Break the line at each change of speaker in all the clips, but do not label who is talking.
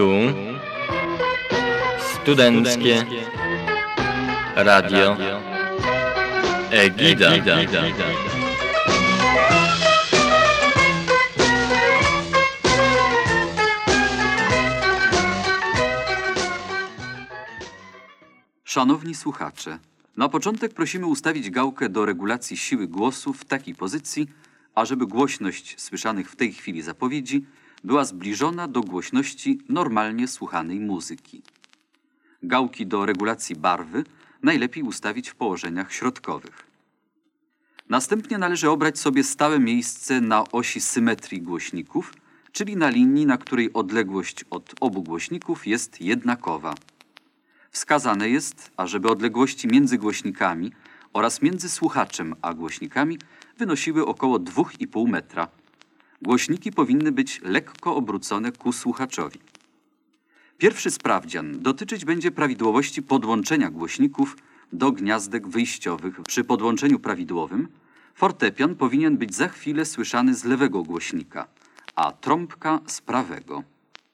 Tu Studenckie Radio Egida.
Szanowni słuchacze, na początek prosimy ustawić gałkę do regulacji siły głosu w takiej pozycji, ażeby głośność słyszanych w tej chwili zapowiedzi była zbliżona do głośności normalnie słuchanej muzyki. Gałki do regulacji barwy najlepiej ustawić w położeniach środkowych. Następnie należy obrać sobie stałe miejsce na osi symetrii głośników, czyli na linii, na której odległość od obu głośników jest jednakowa. Wskazane jest, ażeby odległości między głośnikami oraz między słuchaczem a głośnikami wynosiły około 2,5 metra. Głośniki powinny być lekko obrócone ku słuchaczowi. Pierwszy sprawdzian dotyczyć będzie prawidłowości podłączenia głośników do gniazdek wyjściowych. Przy podłączeniu prawidłowym fortepian powinien być za chwilę słyszany z lewego głośnika, a trąbka z prawego.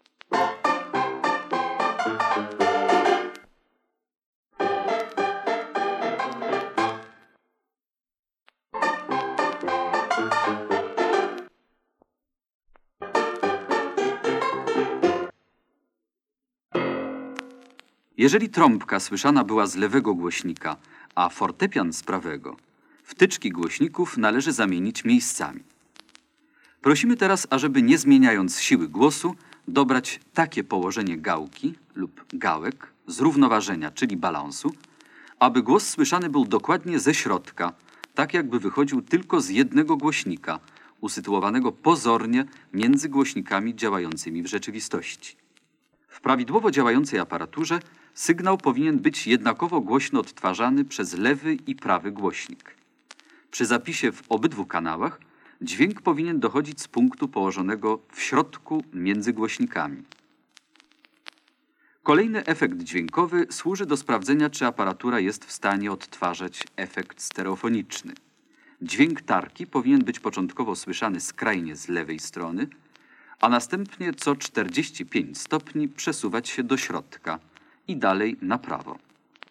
Jeżeli trąbka słyszana była z lewego głośnika, a fortepian z prawego, wtyczki głośników należy zamienić miejscami. Prosimy teraz, ażeby nie zmieniając siły głosu, dobrać takie położenie gałki lub gałek zrównoważenia, czyli balansu, aby głos słyszany był dokładnie ze środka, tak jakby wychodził tylko z jednego głośnika, usytuowanego pozornie między głośnikami działającymi w rzeczywistości. W prawidłowo działającej aparaturze sygnał powinien być jednakowo głośno odtwarzany przez lewy i prawy głośnik. Przy zapisie w obydwu kanałach dźwięk powinien dochodzić z punktu położonego w środku między głośnikami. Kolejny efekt dźwiękowy służy do sprawdzenia, czy aparatura jest w stanie odtwarzać efekt stereofoniczny. Dźwięk tarki powinien być początkowo słyszany skrajnie z lewej strony, a następnie co 45 stopni przesuwać się do środka i dalej na prawo.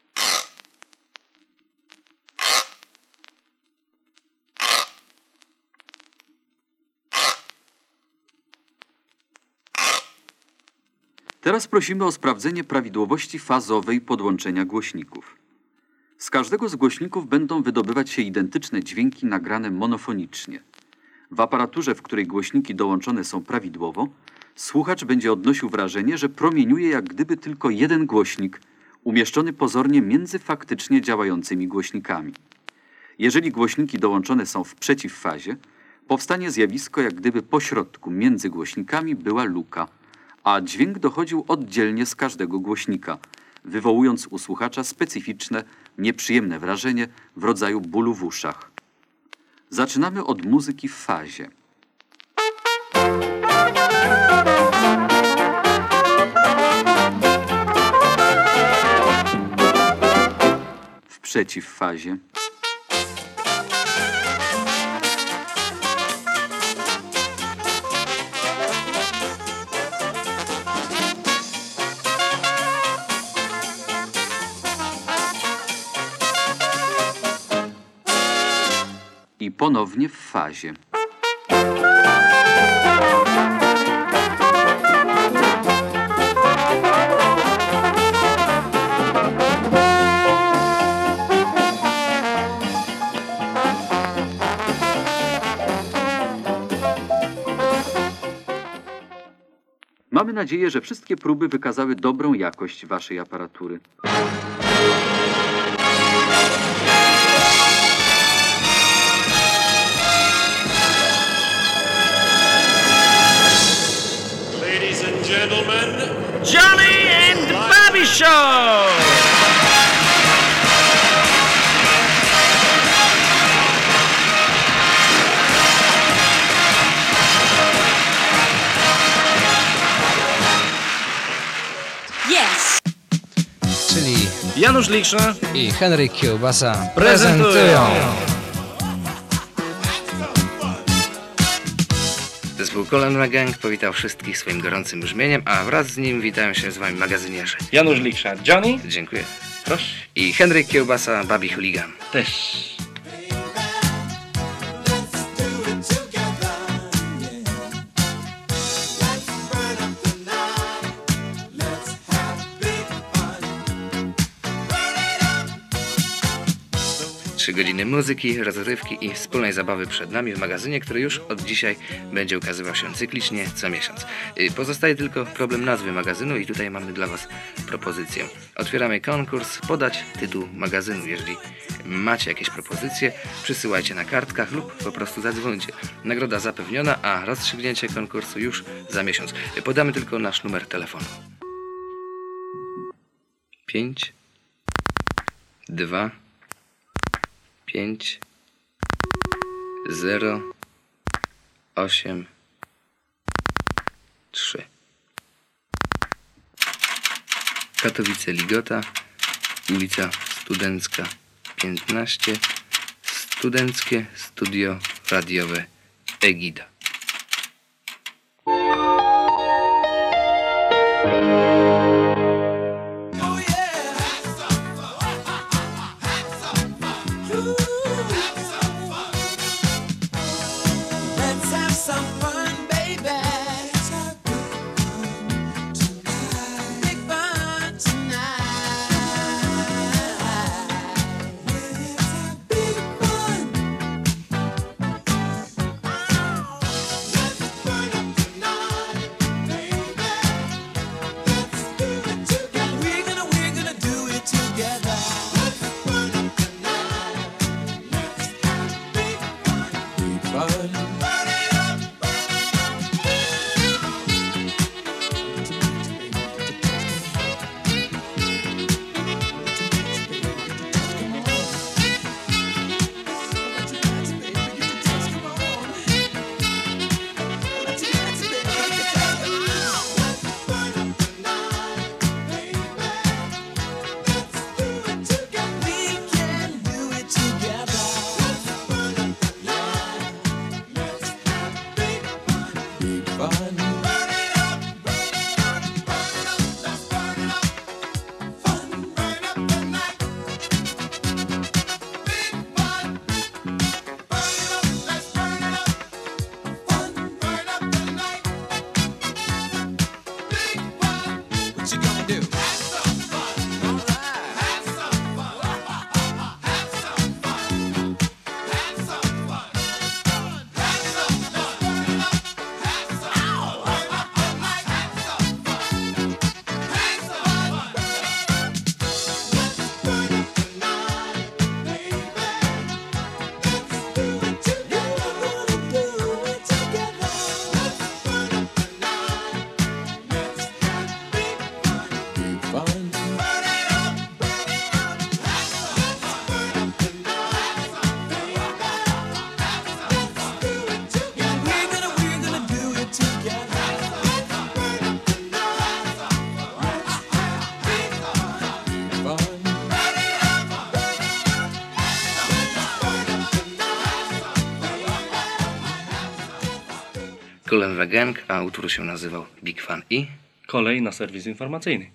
Teraz prosimy o sprawdzenie prawidłowości fazowej podłączenia głośników. Z każdego z głośników będą wydobywać się identyczne dźwięki nagrane monofonicznie. W aparaturze, w której głośniki dołączone są prawidłowo, słuchacz będzie odnosił wrażenie, że promieniuje jak gdyby tylko jeden głośnik, umieszczony pozornie między faktycznie działającymi głośnikami. Jeżeli głośniki dołączone są w przeciwfazie, powstanie zjawisko, jak gdyby pośrodku między głośnikami była luka, a dźwięk dochodził oddzielnie z każdego głośnika, wywołując u słuchacza specyficzne, nieprzyjemne wrażenie w rodzaju bólu w uszach. Zaczynamy od muzyki w fazie. W przeciwfazie. I ponownie w fazie. Mamy nadzieję, że wszystkie próby wykazały dobrą jakość waszej aparatury.
Gentlemen, Johnny and Bobby Show!
Yes!
Czyli
Janusz Likszna
i Henryk Kiełbasa
prezentują
This
Państwu, Colin Gang powitał wszystkich swoim gorącym brzmieniem, a wraz z nim witają się z wami magazynierzy.
Janusz Liksza, Johnny.
Dziękuję.
Proszę.
I Henryk Kiełbasa, Babi Hooligan.
Też.
Trzy godziny muzyki, rozrywki i wspólnej zabawy przed nami w magazynie, który już od dzisiaj będzie ukazywał się cyklicznie co miesiąc. Pozostaje tylko problem nazwy magazynu i tutaj mamy dla Was propozycję. Otwieramy konkurs, podać tytuł magazynu. Jeżeli macie jakieś propozycje, przysyłajcie na kartkach lub po prostu zadzwońcie. Nagroda zapewniona, a rozstrzygnięcie konkursu już za miesiąc. Podamy tylko nasz numer telefonu. 5 2 5 0 8 3. Katowice Ligota, ulica Studencka 15, Studenckie Studio Radiowe Egida. Colin Gang, a utwór się nazywał Big Fan i
Kolej na serwis informacyjny.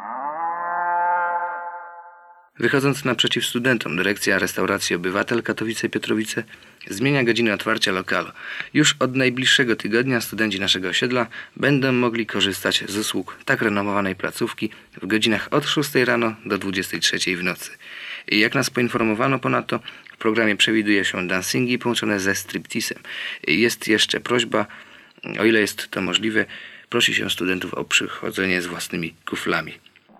wychodząc naprzeciw studentom, dyrekcja restauracji Obywatel Katowice-Piotrowice zmienia godziny otwarcia lokalu. Już od najbliższego tygodnia studenci naszego osiedla będą mogli korzystać z usług tak renomowanej placówki w godzinach od 6 rano do 23 w nocy. I jak nas poinformowano ponadto, w programie przewiduje się dancingi połączone ze stripteasem. Jest jeszcze prośba, o ile jest to możliwe, prosi się studentów o przychodzenie z własnymi kuflami.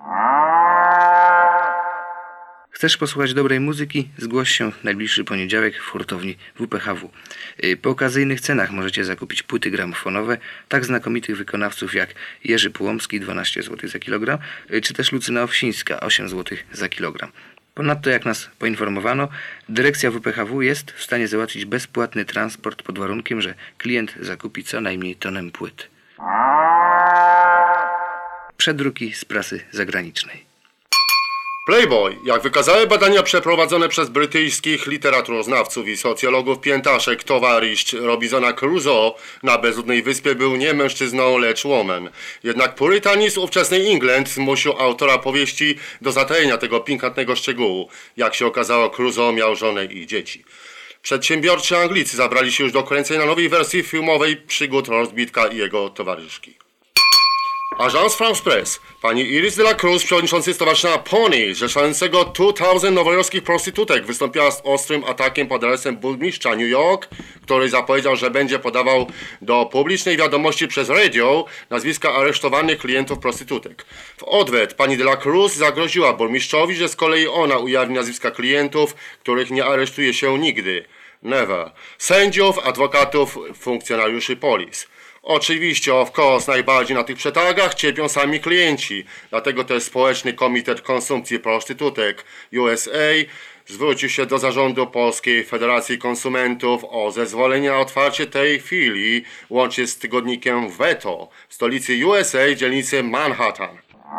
Chcesz posłuchać dobrej muzyki? Zgłoś się w najbliższy poniedziałek w hurtowni WPHW. Po okazyjnych cenach możecie zakupić płyty gramofonowe tak znakomitych wykonawców jak Jerzy Pułomski 12 zł za kilogram, czy też Lucyna Owsińska 8 zł za kilogram. Ponadto, jak nas poinformowano, dyrekcja WPHW jest w stanie załatwić bezpłatny transport pod warunkiem, że klient zakupi co najmniej tonę płyt. Przedruki z prasy zagranicznej.
Playboy, jak wykazały badania przeprowadzone przez brytyjskich literaturoznawców i socjologów, piętaszek towarzysz Robinsona Crusoe na bezludnej wyspie był nie mężczyzną, lecz woman. Jednak purytanizm ówczesnej England zmusił autora powieści do zatajenia tego pikantnego szczegółu. Jak się okazało, Crusoe miał żonę i dzieci. Przedsiębiorczy Anglicy zabrali się już do kręcenia nowej wersji filmowej przygód rozbitka i jego towarzyszki. Agence France Presse. Pani Iris de la Cruz, przewodniczący Stowarzyszenia Pony, zrzeszającego 2000 nowojorskich prostytutek, wystąpiła z ostrym atakiem pod adresem burmistrza New York, który zapowiedział, że będzie podawał do publicznej wiadomości przez radio nazwiska aresztowanych klientów prostytutek. W odwet pani de la Cruz zagroziła burmistrzowi, że z kolei ona ujawni nazwiska klientów, których nie aresztuje się nigdy. Never. Sędziów, adwokatów, funkcjonariuszy polis. Oczywiście, of course, najbardziej na tych przetargach cierpią sami klienci. Dlatego też Społeczny Komitet Konsumpcji Prostytutek USA zwrócił się do zarządu Polskiej Federacji Konsumentów o zezwolenie na otwarcie tej filii, łącznie z tygodnikiem Veto w stolicy USA, dzielnicy Manhattan.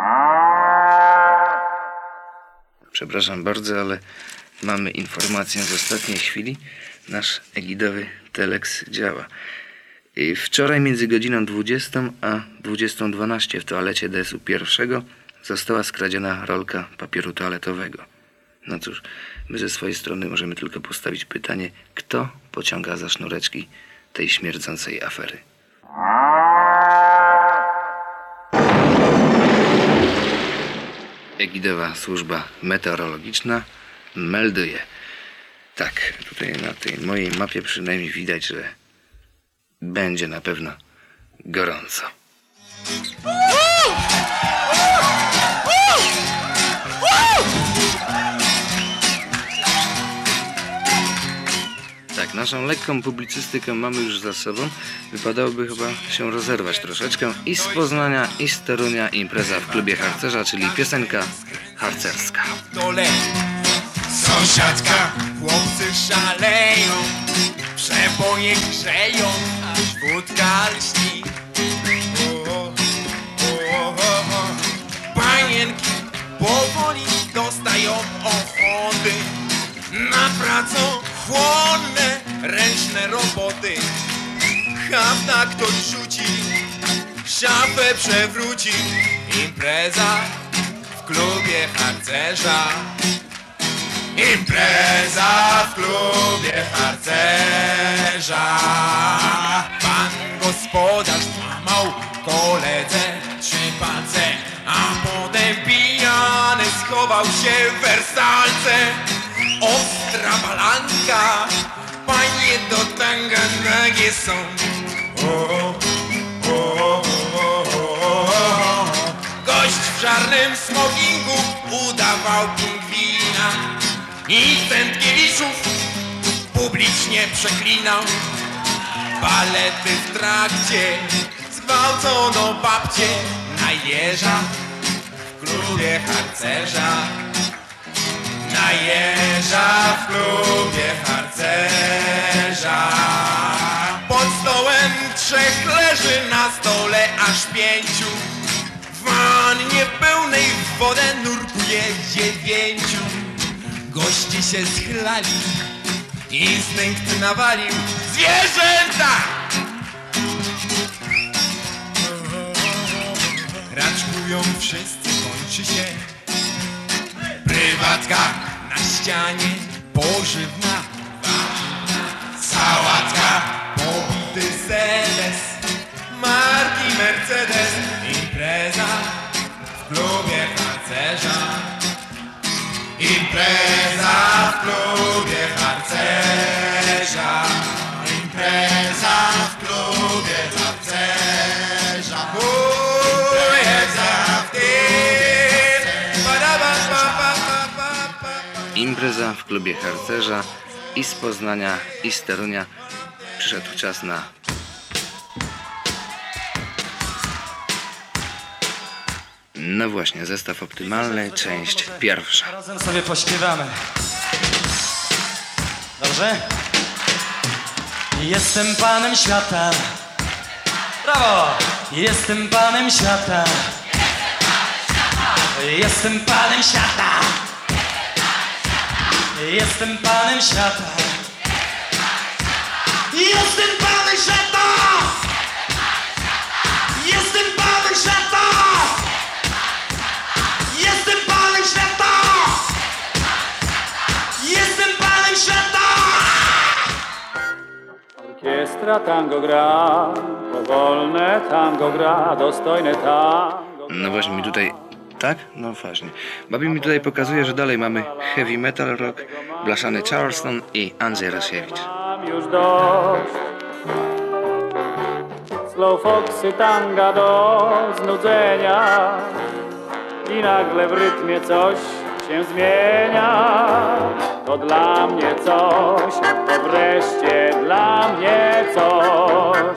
Przepraszam bardzo, ale mamy informację z ostatniej chwili. Nasz egidowy telex działa. I wczoraj między godziną 20 a 20:12 w toalecie DSU I została skradziona rolka papieru toaletowego. No cóż, my ze swojej strony możemy tylko postawić pytanie, kto pociąga za sznureczki tej śmierdzącej afery. Egidowa służba meteorologiczna melduje. Tak, tutaj na tej mojej mapie przynajmniej widać, że będzie na pewno gorąco. Tak, naszą lekką publicystykę mamy już za sobą. Wypadałoby chyba się rozerwać troszeczkę. I z Poznania, i z Torunia impreza w klubie harcerza, czyli piosenka harcerska.
Sąsiadka, chłopcy szaleją, przeboje grzeją, aż wódka lśni. Panienki powoli dostają ochoty na pracochłonne ręczne roboty. Hafta ktoś rzuci, szafę przewróci. Impreza w klubie harcerza. Impreza w klubie harcerza. Pan gospodarz złamał koledze 3 palce, a potem pijany schował się w wersalce. Ostra balanka, panie do tanga nagie są. Gość w czarnym smokingu udawał pingwina i Sędkiewiczów publicznie przeklinał. Balety w trakcie, zgwałcono babcię na jeża w klubie harcerza. Na jeża w klubie harcerza. Pod stołem 3 leży, na stole aż 5. W wannie pełnej w wodę nurkuje 9. Goście się schlali, instynkt nawalił. Zwierzęta! Raczkują wszyscy, kończy się prywatka. Na ścianie pożywna sałatka. Pobity sedes marki Mercedes. Impreza w klubie harcerza. Impreza w klubie harcerza. Impreza w klubie harcerza. Impreza w
Impreza w klubie harcerza i z Poznania, i z Torunia. Przyszedł czas na... No właśnie, zestaw optymalny, część pierwsza.
Razem sobie pośpiewamy. Dobrze? Jestem panem świata. Brawo! Jestem panem świata. Jestem panem świata. Jestem panem świata. Jestem panem świata. Jestem panem świata. Jestem panem świata. Jestem panem świata.
Orkiestra tango gra, powolne tango gra, dostojne tango.
No właśnie mi tutaj... Tak? No właśnie. Babi mi tutaj pokazuje, że dalej mamy heavy metal rock, blaszany Charleston i Andrzej Rasiewicz.
Mam już dość. Slow foxy tanga do znudzenia i nagle w rytmie coś się zmienia. To dla mnie coś, to wreszcie dla mnie coś.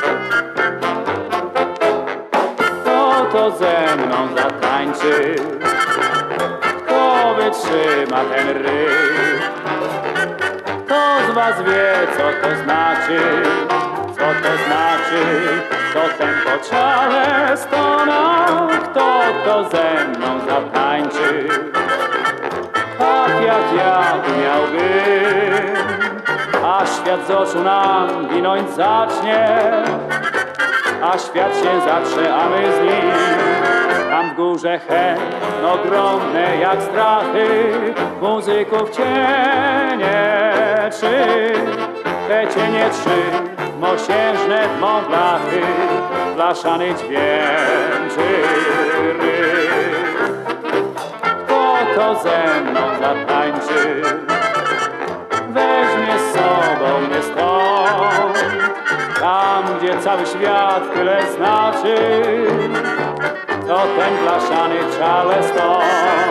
Kto ze mną zatańczy, kto wytrzyma ten rytm? Kto z was wie, co to znaczy, co to znaczy, to tempo Charlestona? Kto ze mną zatańczy, tak jak ja umiałbym, a świat z oczu nam ginąć zacznie. A świat się zatrze, a my z nim. Tam w górze hen ogromne jak strachy, muzyków cienie trzy. Te cienie trzy, mosiężne dmą blachy, blaszany dźwięczy rytm. Kto to ze mną zatańczy, weźmie z sobą mnie stąd. Tam, gdzie cały świat tyle znaczy, to ten blaszany Charleston.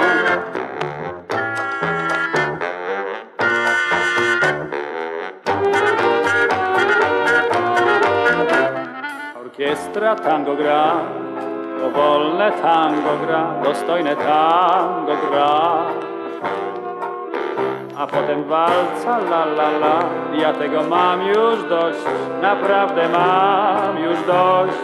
Orkiestra tango gra, powolne tango gra, dostojne tango gra. A potem walca, la la la, ja tego mam już dość, naprawdę mam już dość.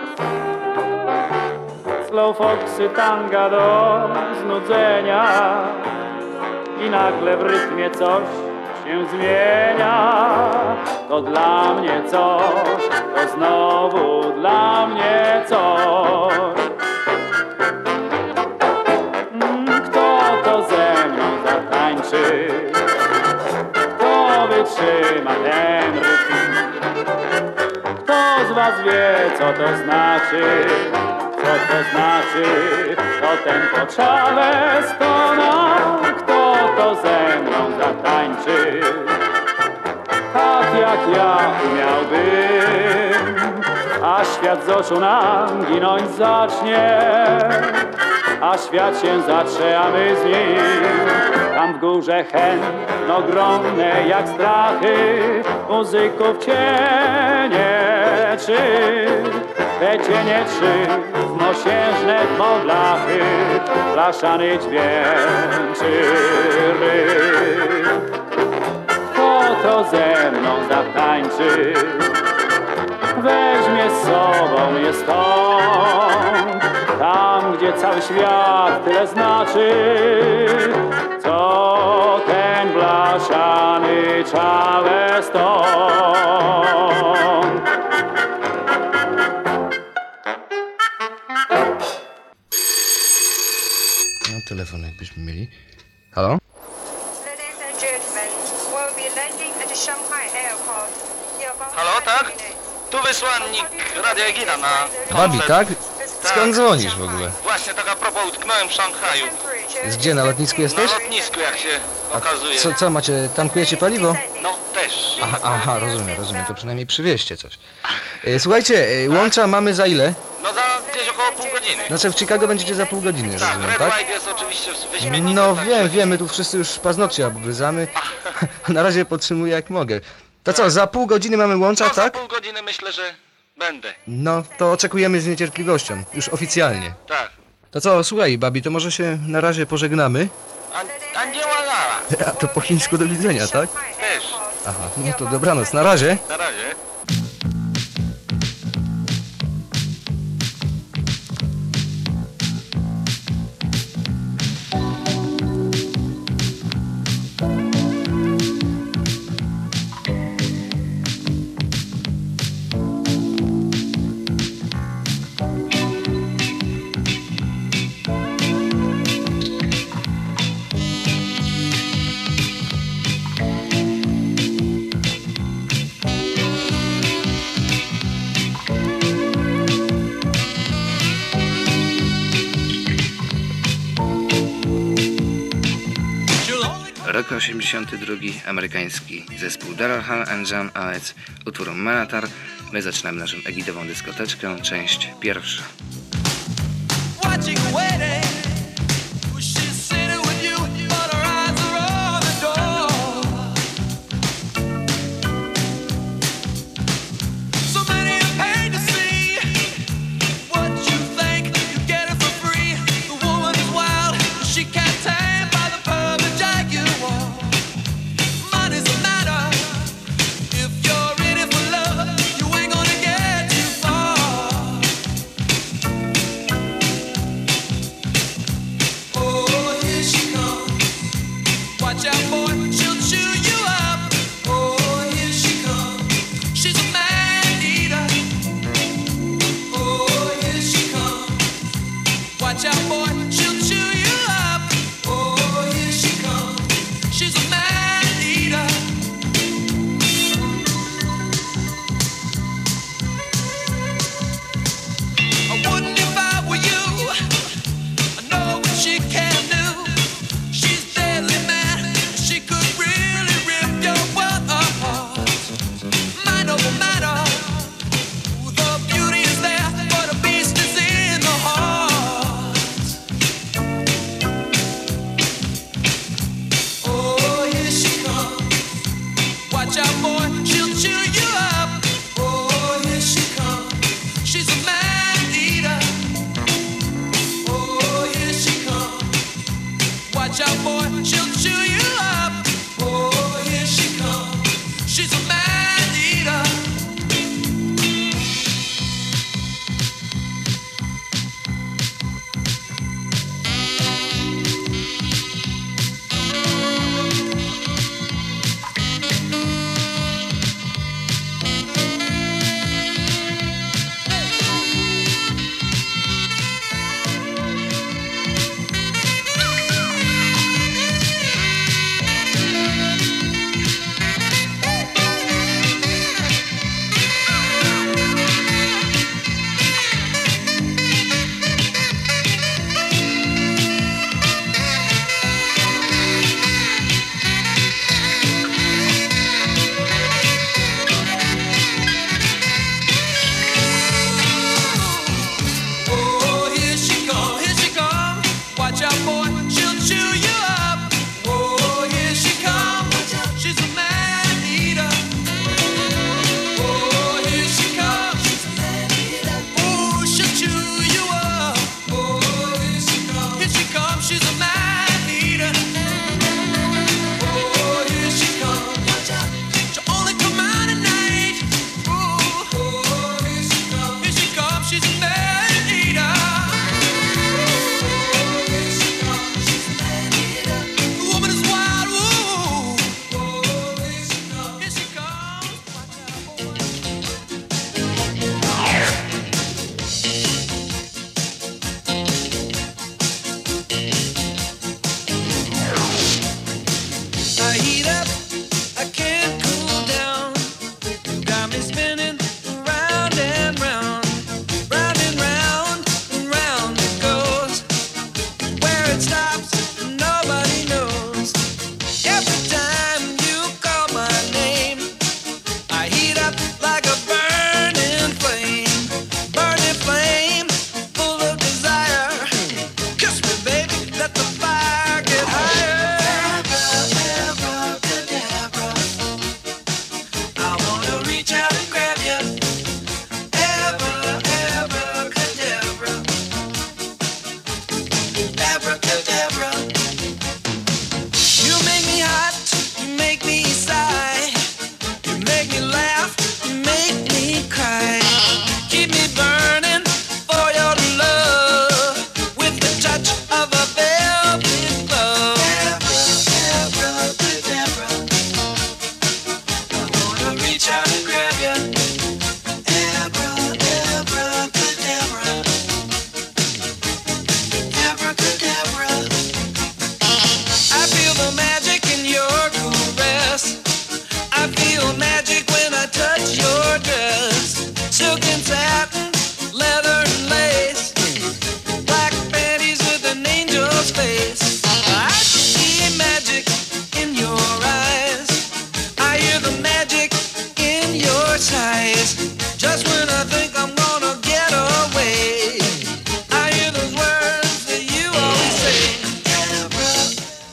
Slow foxy tanga do znudzenia i nagle w rytmie coś się zmienia. To dla mnie coś, to znowu dla mnie coś. Kto to ze mną zatańczy, kto wytrzyma ten rytm? Kto z was wie, co to znaczy, co to znaczy, to tempo Charlestona? Kto to ze mną zatańczy, tak jak ja umiałbym, a świat z oczu nam ginąć zacznie. A świat się zatrze, a my z nim. Tam w górze hen ogromne jak strachy, muzyków cienie trzy. Te cienie trzy, mosiężne dmą blachy, blaszany dźwięczy rytm. Kto to ze mną zatańczy, weźmie z sobą mnie stąd. Tam, gdzie cały świat tyle znaczy, co ten blaszany Charleston.
No, telefon jakbyśmy mieli. Halo?
Ladies and gentlemen, we'll be landing at the Shanghai airport.
Halo, tak? Tu wysłannik Radia Egina na
Babi,
koncert.
tak? Skąd dzwonisz w ogóle?
Właśnie tak a propos utknąłem w Szanghaju.
Gdzie, na lotnisku jesteś?
Na lotnisku, jak się okazuje.
Co macie, tankujecie paliwo?
No też.
Aha, rozumiem, to przynajmniej przywieźcie coś. Słuchajcie, łącza mamy za ile?
No za gdzieś około pół godziny.
Znaczy w Chicago będziecie za pół godziny,
Tak,
rozumiem,
Red
tak?
White jest oczywiście wyśmienity.
No
także-
wiem, my tu wszyscy już paznokcie obgryzamy. Na razie podtrzymuję jak mogę. To co, za pół godziny mamy łącza,
No za
tak?
pół godziny myślę, że będę.
No, to oczekujemy z niecierpliwością, już oficjalnie.
Tak.
To co, słuchaj, Babi, to może się na razie pożegnamy?
Andzieła Lara.
A to po chińsku do widzenia, tak?
Też.
Aha, no to dobranoc, na razie.
Na razie.
Rok 82, amerykański zespół Daryl Hall and John Oates, utwór Manatar. My zaczynamy naszą egidową dyskoteczkę, część pierwsza.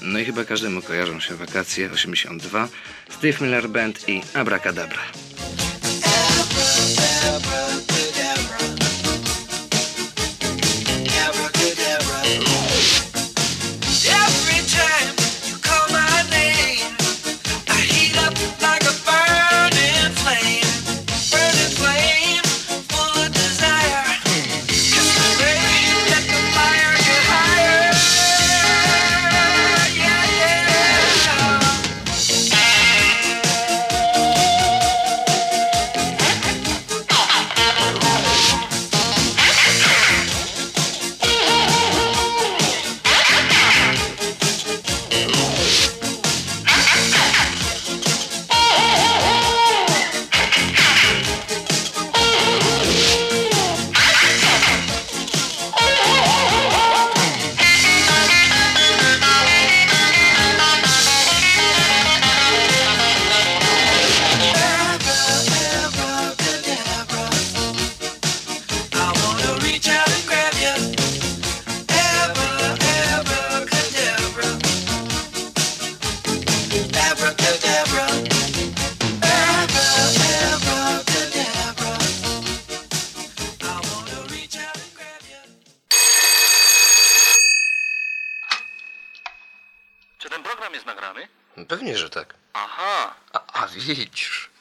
No i chyba każdemu kojarzą się wakacje 82, Steve Miller Band i Abracadabra.
Czy ten program jest nagrany?
Pewnie, że tak.
Aha.
A widzisz.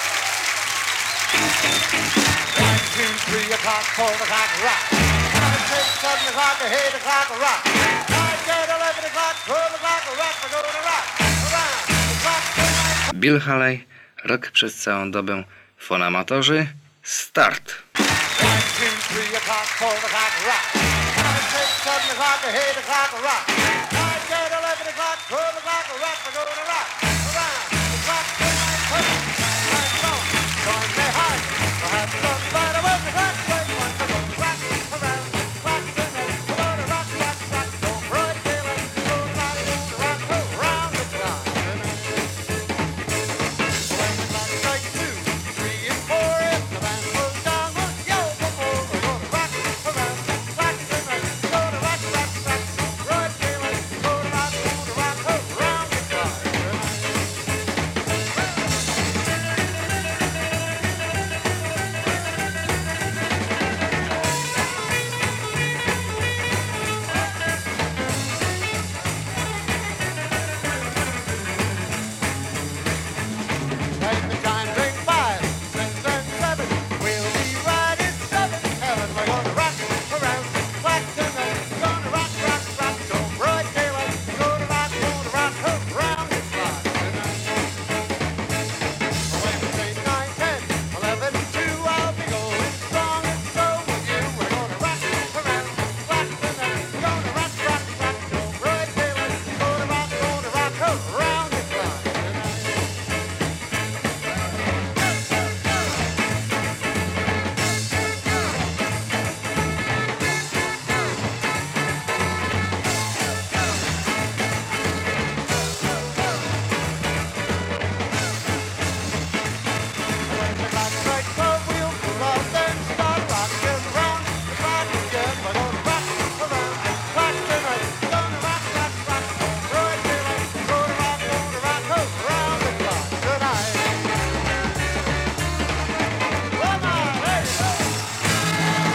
1, 2, 3 o'clock, 4 o'clock, rock. 5, 6, 7 o'clock, 8 o'clock, rock. 9, 10, 11 o'clock, 12 o'clock, rock. We're gonna rock around the clock tonight.
Bill Haley, rok przez całą dobę. Fonamatorzy, start.
1, 2, 3 o'clock, 4 o'clock, rock. 5, 6, 7 o'clock, 8 o'clock, rock. 9, 10, 11 o'clock, 12 o'clock, rock. We're gonna rock around the clock tonight. Right on, join me hard. We'll have some fun with the clock tonight. We're gonna rock around the clock tonight. We're gonna rock, rock, rock. Don't broad daylight. We're gonna rock around the clock tonight. When the clock strikes 2, 3, and 4, if the band goes down, we'll yell for more. We're gonna rock around the clock tonight. We're gonna rock, rock, rock. Don't broad daylight. We're gonna rock around the clock tonight. Take the time, drink 5, 6, and 7. We'll be right in 7th heaven. We're gonna rock around the clock tonight. We're gonna rock, rock, rock. Till broad daylight. We're gonna rock around the clock tonight. When we say 9, 10, 11, 2, I'll be going strong and so will you. We're gonna rock around the clock tonight. We're gonna rock, rock, rock. Till broad daylight. We're gonna rock around the clock tonight. When the clock strikes 12, we'll pull off and start rocking round the clock again. We're gonna rock around the clock tonight. We're gonna rock, rock, rock. Till broad daylight. We're gonna rock around the clock tonight. Come on, hey, hey.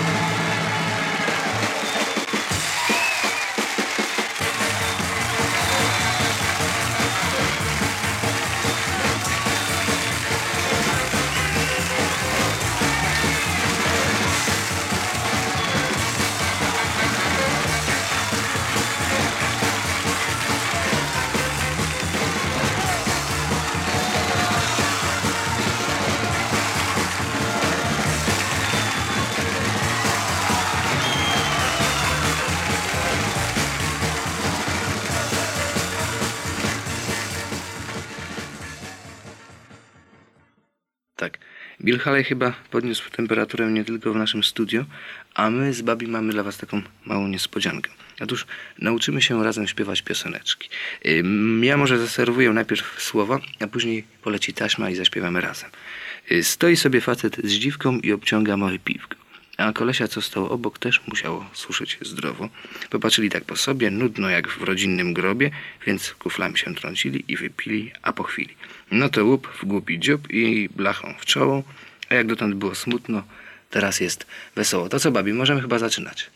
Tak. Bill Haley chyba podniósł temperaturę nie tylko w naszym studio, a my z Babi mamy dla was taką małą niespodziankę. Otóż nauczymy się razem śpiewać pioseneczki. Ja może zaserwuję najpierw słowa, a później poleci taśma i zaśpiewamy razem. Stoi sobie facet z dziwką i obciąga małe piwko. a kolesia, co stał obok, też musiało suszyć zdrowo. Popatrzyli tak po sobie, nudno jak w rodzinnym grobie, więc kuflami się trącili i wypili, a po chwili. No to łup w głupi dziób i blachą w czoło, a jak dotąd było smutno, teraz jest wesoło. To co, babi, możemy chyba zaczynać.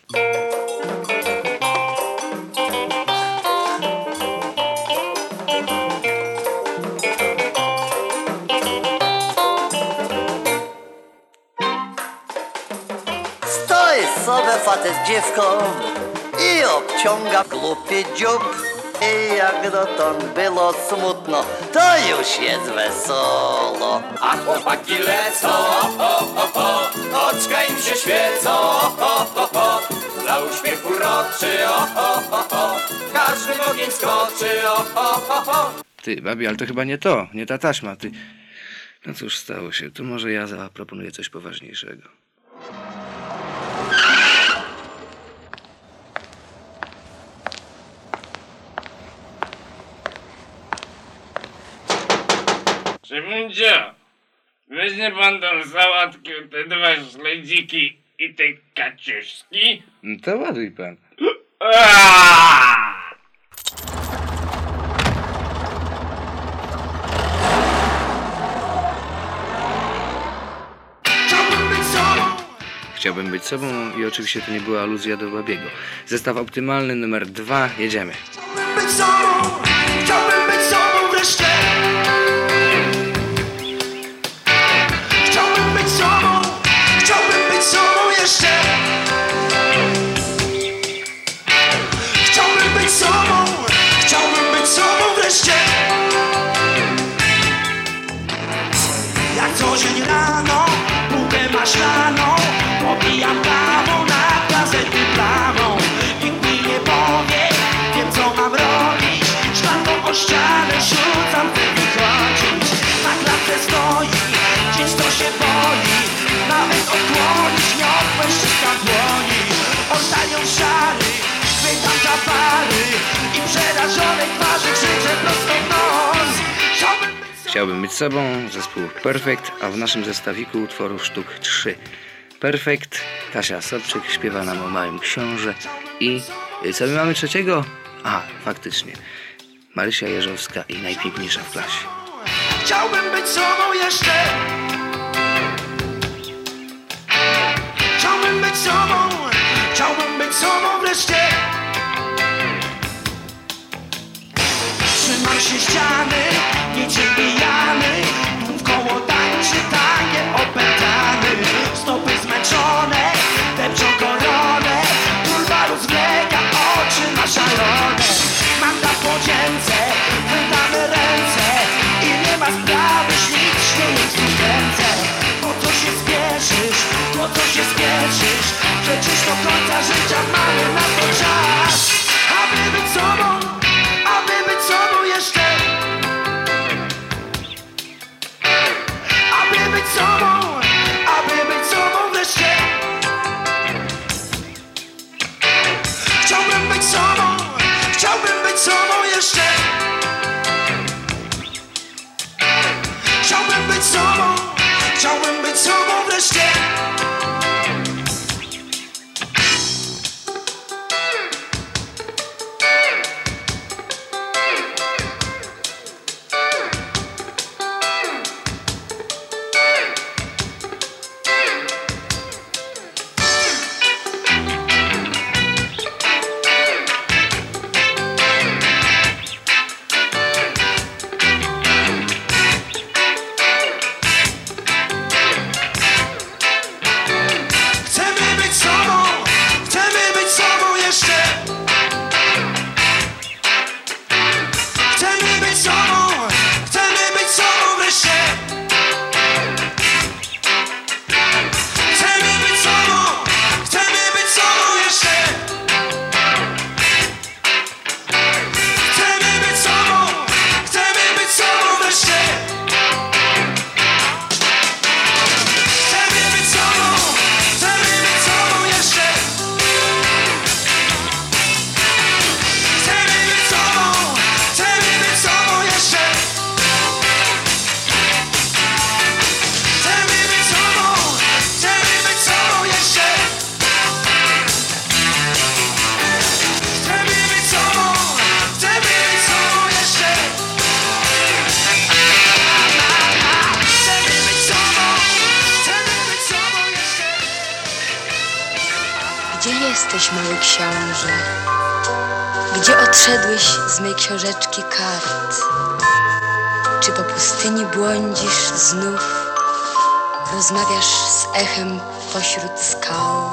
Stoi sobie facet z dziewką i obciąga głupi dziób. I jak dotąd było smutno, to już jest wesoło.
A chłopaki lecą, oczka im się świecą, dla uśmiechu roczy, każdy w ogień skoczy,
Ty, babi, ale to chyba nie to, nie ta taśma, ty. No cóż, stało się. Tu może ja zaproponuję coś poważniejszego.
Szymuncio, weźmie pan tą sałatkę, te dwa śledziki i te kaczuszki?
No to ładuj pan. Chciałbym być sobą i oczywiście to nie była aluzja do Babiego. Zestaw optymalny numer 2, jedziemy.
chciałbym być sobą wreszcie. Chciałbym być sobą jeszcze. Chciałbym być sobą wreszcie. Jak co dzień rano, bułkę maślaną, pobijam kawą na gazety plamą. Nikt mi nie powie, wiem co mam robić. Szklanką o ścianę rzucam, chcę wychodzić. Na klatce stoi, dziś to się boi. Nawet odkłonić nie odpłeszczyska dłoni. Oddanią szary, chwytam zapary i przerażonej twarzy krzyczę prosto w nos.
Chciałbym być sobą, zespół Perfect, a w naszym zestawiku utworów sztuk 3. Perfect, Kasia Sobczyk śpiewa nam o Małym Książę i co my mamy trzeciego? Aha, faktycznie, Marysia Jeżowska i Najpiękniejsza w klasie.
Chciałbym być sobą jeszcze. Chciałbym być sobą wreszcie. Trzymam się ściany, niczym pijany. Tu w koło tańczy tangiem opętany. Stopy zmęczone, depczą koronę. Turba rozbiega oczy na szalone. Magda w podzięce, chwytamy ręce. I nie ma sprawy, ślicznie jest tu ręce. Po co się spieszysz? Przecież do końca życia mamy na to czas. Aby być sobą jeszcze.
jesteś, mały książę? Gdzie odszedłeś z mej książeczki kart? Czy po pustyni błądzisz znów? Rozmawiasz z echem pośród skał?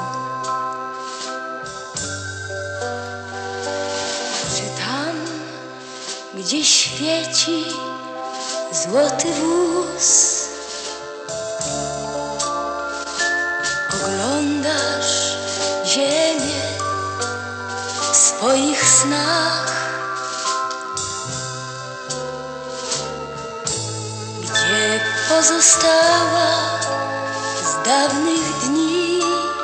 Czy tam, gdzie świeci złoty wóz, oglądasz ziemię w swoich snach? Gdzie pozostała z dawnych dni?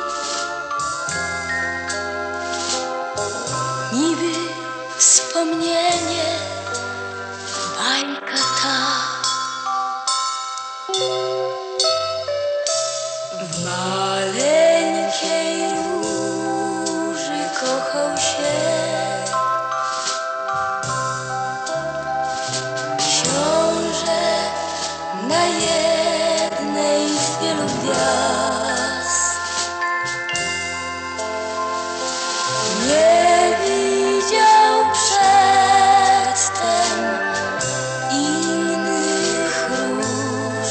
Niby wspomnienie, bajka ta. W maleńkiej róży kochał się książę na jednej z wielu gwiazd. Nie widział przedtem innych róż,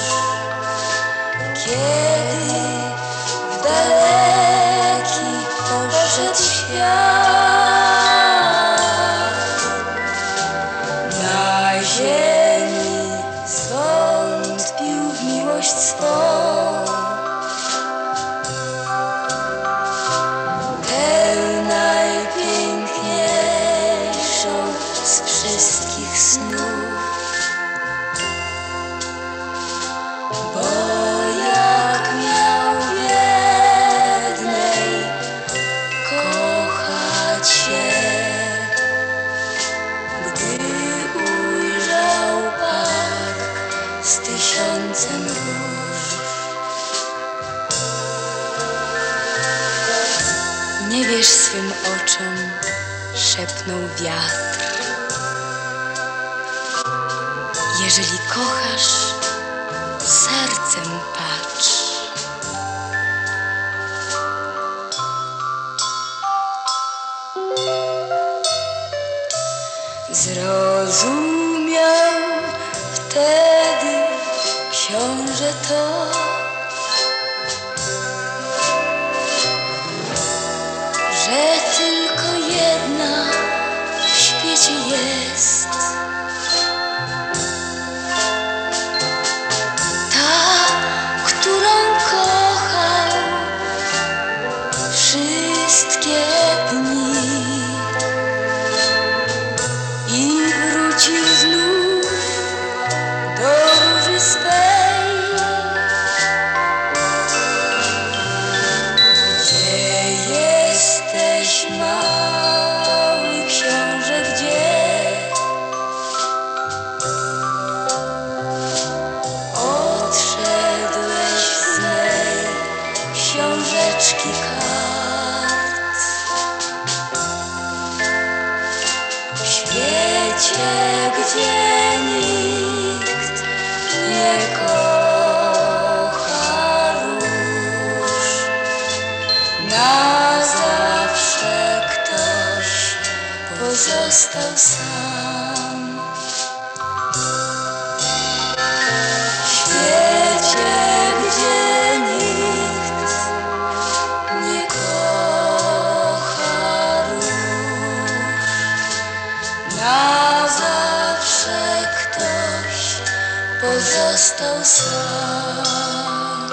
kiedy w daleki poszedł świat. Na ziemi zwątpił w miłość swą, tę najpiękniejszą z wszystkich snów. Bo jak miał biednej kochać się, gdy ujrzał park z 1000 róż. Nie wierz swym oczom, szepnął wiatr. Jeżeli kochasz, sercem patrz. Zrozumiał wtedy książę to, że tylko jedna w świecie jest. Ta, którą kochał wszystkie dni i wrócił znów do róży swej. Gdzie jesteś, mały książę, gdzie? Odszedłeś z mej książeczki kart. W świecie, gdzie nikt nie kocha róż, na zawsze ktoś pozostał sam. W świecie, gdzie nikt nie kocha róż, na zawsze ktoś pozostał sam.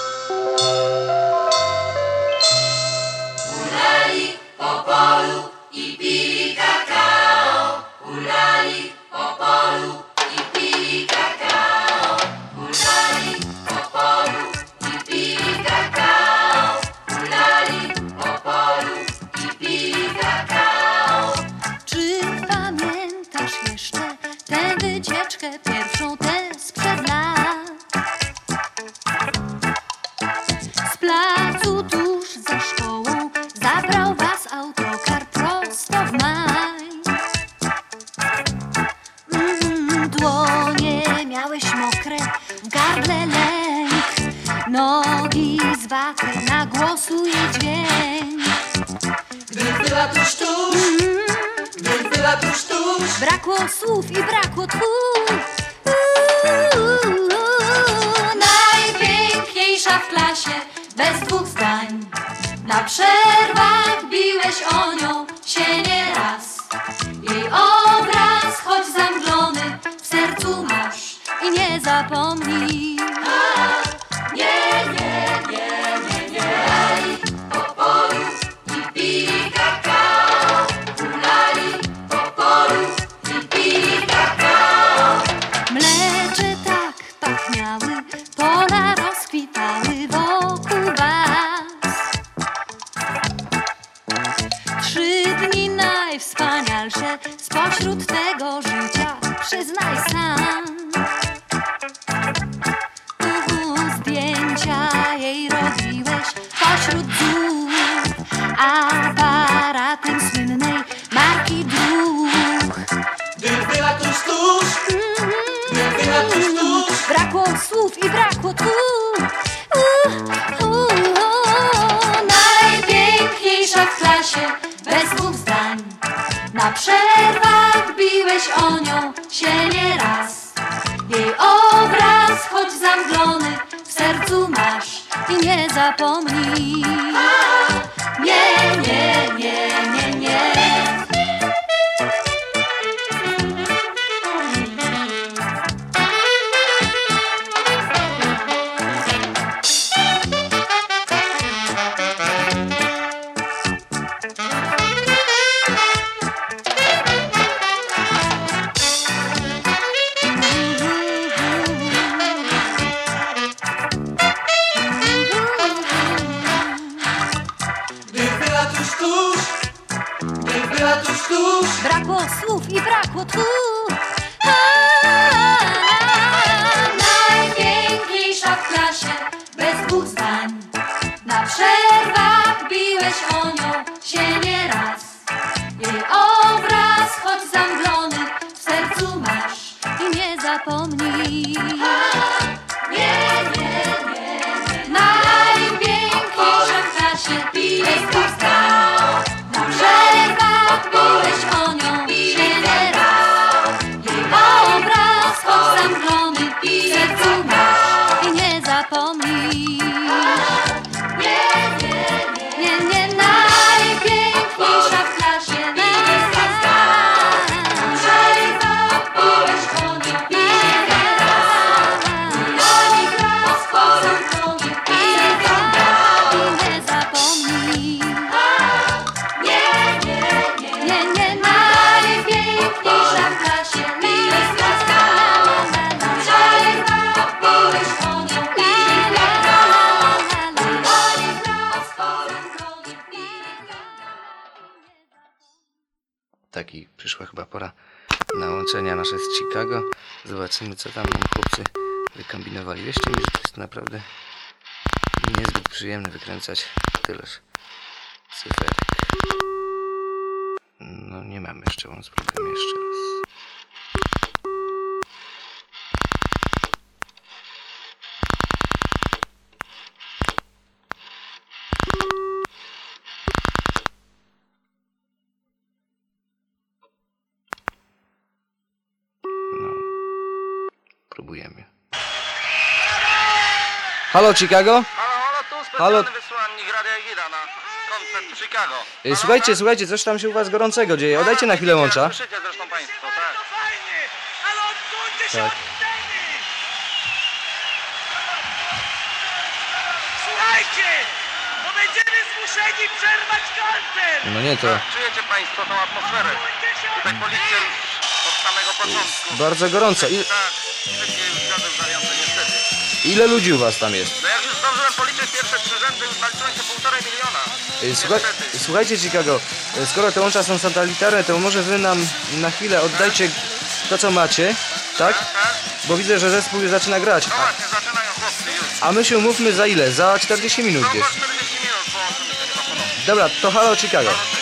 Hulali po polu i pili kakao. Hulali po polu i pili kakao. Hulali po polu i pili kakao. Hulali po polu i pili kakao.
Czy pamiętasz jeszcze tę wycieczkę pierwszą, tę sprzed lat? Z placu tuż za szkołą zabrał was autokar prosto w maj. Dłonie miałeś mokre, w gardle lęk, nogi z waty na głosu i dźwięk.
była tuż, gdy była tuż.
Brakło słów i brakło tchu. Najpiękniejsza w klasie, bez dwóch zdań. Na przerwach biłeś o nią się nieraz. Jej obraz, choć zamglony, w sercu masz i nie zapomnij. Nie, nie, nie, nie, nie. Hulali po polu i pili kakao. Hulali po polu i pili kakao. Mlecze tak pachniały, pola rozkwitały wokół was. 3 dni najwspanialsze spośród tego życia, przyznaj sam. Zdjęcia jej robiłeś pośród dróg, aparatem słynnej marki Druch.
Gdy była tuż, gdy była tuż.
Brakło słów i brakło tchu. Najpiękniejsza w klasie, bez dwóch zdań. Na przerwach biłeś o nią się nieraz. Jej obraz, choć zamglony, w sercu masz i nie zapomnij. Nie, nie, nie, nie, nie. Brakło słów i brakło tchu. Najpiękniejsza w klasie, bez dwóch zdań. Na przerwach biłeś o nią się nieraz. Jej obraz, choć zamglony, w sercu masz i nie zapomnij. Nie, nie, nie, nie. Najpiękniejsza w klasie, bez dwóch zdań. Na przerwach biłeś o nią się nieraz. Jej obraz, choć zamglony, w sercu masz i nie zapomnij. Nie, nie, nie, nie, najpiękniejsza w klasie, bez dwóch zdań. Na przerwach biłeś o nią się nieraz. Jej obraz, choć zamglony, w sercu masz i nie zapomnij. Nie, nie, najpiękniejsza w klasie, bez dwóch zdań. Na przerwach biłeś o nią i nieraz. Jej obraz, choć zamglony, w
Taki przyszła chyba pora nałączenia nasze z Chicago. Zobaczymy, co tam nam chłopcy wykombinowali. Wierzcie mi, że to jest naprawdę niezbyt przyjemne wykręcać tyleż cyferek. No nie mamy jeszcze, on spróbujemy jeszcze raz. No, próbujemy. Halo Chicago?
Halo, tu specjalny wysłannik Radia Egida na koncert w Chicago.
Słuchajcie, coś tam się u was gorącego dzieje. Oddajcie na chwilę łącza.
Słyszycie zresztą państwo, tak?
Tak.
Słuchajcie, bo będziemy zmuszeni przerwać koncert!
No nie to.
Czujecie państwo tą atmosferę? Tutaj policja już od samego początku.
Bardzo gorąco.
Tak, wszystkie już zgadzam zające niestety.
Ile ludzi u was tam jest?
No jak już zdążyłem policzyć pierwsze 3 rzędy, już naliczyłem się 1,5 miliona.
Słuchajcie Chicago, skoro te łącza są satelitarne, to może wy nam na chwilę oddajcie to, co macie, tak? Bo widzę, że zespół już zaczyna grać.
No właśnie, zaczynają chłopcy już.
A my się umówmy za ile? Za 40 minut
No
gdzieś.
po 40 minut połączymy się chyba ponownie.
Dobra, to halo Chicago.